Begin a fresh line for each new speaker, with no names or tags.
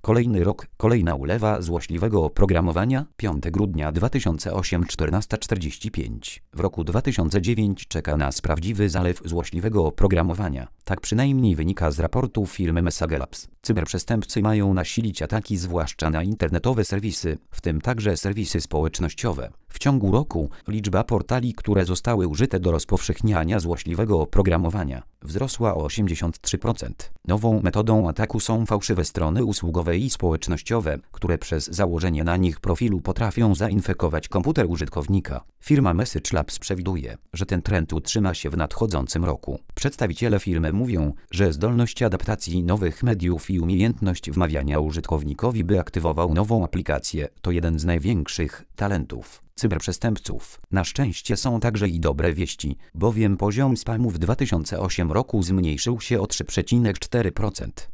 Kolejny rok, kolejna ulewa złośliwego oprogramowania. 5 grudnia 2008, 14:45. W roku 2009 czeka nas prawdziwy zalew złośliwego oprogramowania. Tak przynajmniej wynika z raportu firmy Message Labs. Cyberprzestępcy mają nasilić ataki zwłaszcza na internetowe serwisy, w tym także serwisy społecznościowe. W ciągu roku liczba portali, które zostały użyte do rozpowszechniania złośliwego oprogramowania, wzrosła o 83%. Nową metodą ataku są fałszywe strony usługowe i społecznościowe, które przez założenie na nich profilu potrafią zainfekować komputer użytkownika. Firma Message Labs przewiduje, że ten trend utrzyma się w nadchodzącym roku. Przedstawiciele firmy mówią, że zdolność adaptacji nowych mediów i umiejętność wmawiania użytkownikowi, by aktywował nową aplikację, to jeden z największych talentów cyberprzestępców. Na szczęście są także i dobre wieści, bowiem poziom spamu w 2008 roku zmniejszył się o 3,4%.